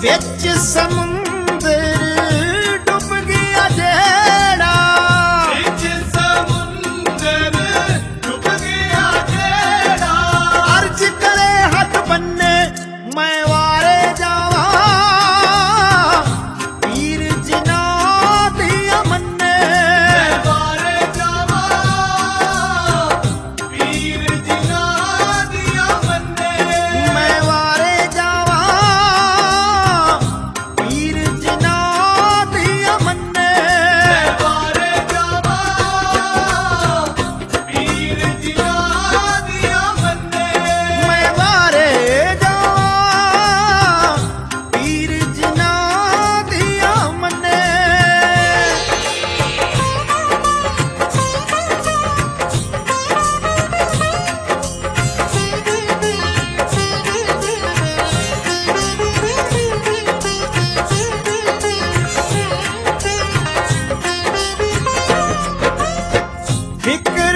ਵਿੱਚ ਸਮੁੰਦਰ ਡੁੱਬ ਗਿਆ ਜਿਹੜਾ, ਵਿੱਚ ਸਮੁੰਦਰ ਡੁੱਬ ਗਿਆ ਜਿਹੜਾ, ਅਰਜ਼ ਕਰੇ ਹੱਥ ਬੰਨੇ ਮੈਂ ਵਾਰੇ ਜਾਵਾਂ, ਪੀਰ ਜਿਨ੍ਹਾਂ ਦੀਆਂ ਮੰਨੇ ਮੈਂ ਵਾਰੇ ਜਾਵਾਂ, ਪੀਰ ਜਿਨ੍ਹਾਂ ਦੀਆਂ ਮੰਨੇ ਮੈਂ ਵਾਰੇ ਜਾਵਾਂ, ਪੀਰ ਜਿਨ੍ਹਾਂ ਦੀਆਂ ਮੰਨੇ ਮੈਂ ਵਾਰੇ ਜਾਵਾਂ, ਪੀਰ ਜਿਨ੍ਹਾਂ ਦੀਆਂ ਮੰਨੇ ਮੈਂ ਵਾਰੇ ਜਾਵਾਂ, ਪੀਰ ਜਿਨ੍ਹਾਂ ਦੀਆਂ ਮੰਨੇ। ਫਿਕਰ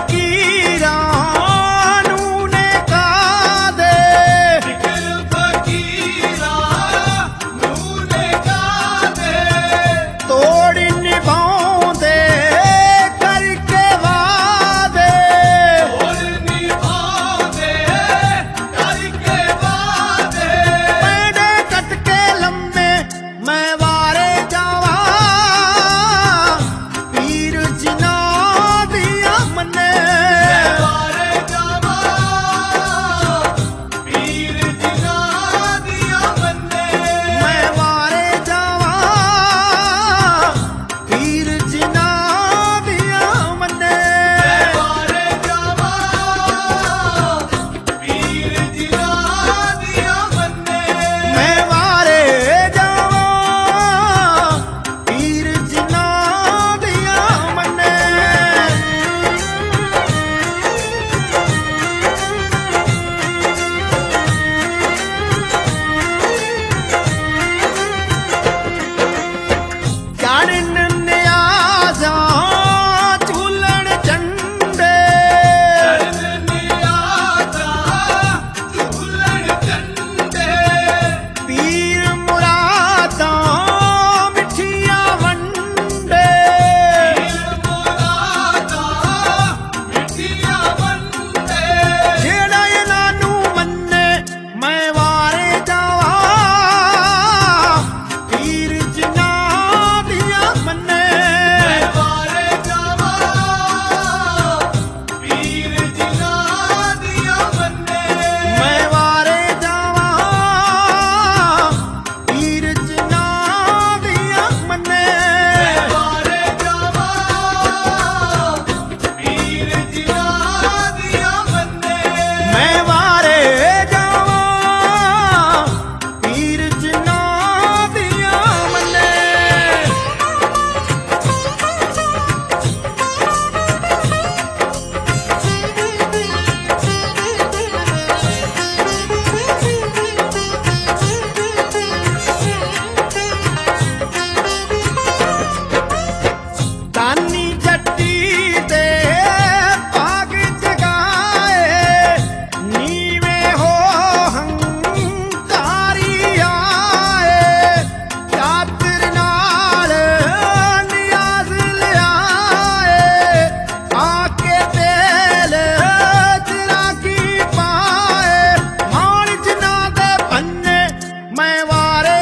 ਫਕੀਰਾਂ ਨੂੰ ਨੇ ਕਾਦੇ, ਫਿਕਰ ਫਕੀਰਾਂ ਨੂੰ ਨੇ ਕਾਦੇ ਤੋੜ ਨਿਭਾਉਂਦੇ ਕਰਕੇ ਵਾਦੇ, ਹੋਰ ਨਿਭਾਉਂਦੇ ਕਰਕੇ ਵਾਦੇ ਪੈੜੇ ਕੱਟ ਕੇ ਲੰਮੇ ਮੈਂ ਵਾਰੇ ਜਾਵਾਂ, ਪੀਰ ਜਿਨ੍ਹਾਂ ਦੀਆਂ ਮੰਨੇ ਮੈਂ ਵਾਰੇ ਜਾਵਾਂ, ਪੀਰ ਜਿਨ੍ਹਾਂ ਦੀਆਂ ਮੰਨੇ ਮੈਂ ਵਾਰੇ ਜਾਵਾਂ, ਪੀਰ ਜਿਨ੍ਹਾਂ ਦੀਆਂ ਮੰਨੇ ਮੈਂ ਵਾਰੇ ਜਾਵਾਂ, ਪੀਰ ਜਿਨ੍ਹਾਂ ਦੀਆਂ ਮੰਨੇ ਮੈਂ ਵਾਰੇ ਜਾਵਾਂ, ਪੀਰ ਜਿਨ੍ਹਾਂ ਦੀਆਂ ਮੰਨੇ। ਚੜ੍ਹਨ ਨਿਆਜ਼ਾਂ ਝੂਲਣ ਝੰਡੇ, ਚਰਨ ਨਿਆਜ਼ਾਂ ਝੂਲਣ ਝੰਡੇ ਪੀਰ ਮੁਰਾਦਾਂ ਮਿੱਠੀਆਂ ਵੰਡੇ, ਪੀਰ ਮੁਰਾਦਾਂ ਮਿੱਠੀਆਂ ਵੰਡੇ ਜਿਹੜਾ ਇਹਨਾਂ ਨੂੰ ਮੰਨੇ ਮੈਂ ਵਾਰੇ ਜਾਵਾਂ, ਪੀਰ ਜਿਨ੍ਹਾਂ ਦੀਆਂ ਮੰਨੇ ਮੈਂ ਵਾਰੇ ਜਾਵਾਂ, ਪੀਰ ਜਿਨ੍ਹਾਂ ਦੀਆਂ ਮੰਨੇ ਮੈਂ ਵਾਰੇ ਜਾਵਾਂ, ਪੀਰ ਜਿਨ੍ਹਾਂ ਦੀਆਂ ਮੰਨੇ ਮੈਂ ਵਾਰੇ ਜਾਵਾਂ, ਪੀਰ ਜਿਨ੍ਹਾਂ ਦੀਆਂ ਮੰਨੇ ਮੈਂ ਵਾਰੇ ਜਾਵਾਂ, ਪੀਰ ਜਿਨ੍ਹਾਂ ਦੀਆਂ ਮੰਨੇ। ਤਾਨੀ ਜੱਟੀ ਦੇ ਭਾਗ ਜਗਾਏ, ਨੀਵੇਂ ਹੋ ਹੰਕਾਰੀ ਆਏ, ਚਾਦਰ ਨਾਲ ਨਿਆਜ਼ ਲਿਆਏ, ਆ ਕੇ ਤੇਲ ਚਰਾਗੀ ਪਾਏ, ਮਾਣ ਜਿਨ੍ਹਾਂ ਦੇ ਪੰਨੇ ਮੈਂ ਵਾਰੇ